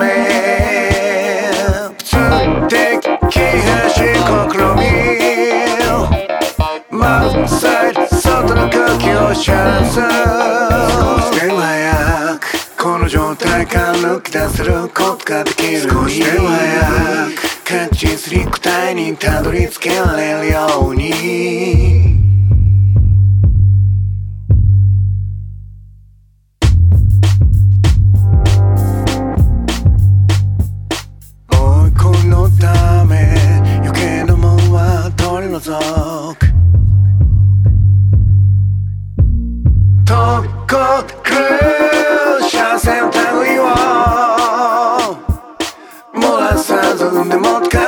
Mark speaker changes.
Speaker 1: め普通的走り試みマウサイド外の空気をシャンス少しでも早くこの状態から抜き出せることができる少しでも早く確実に答えにたどり着けられるように追い込みのため余計なもんは取り除く飛び越えてくる車線の類を漏らさずでも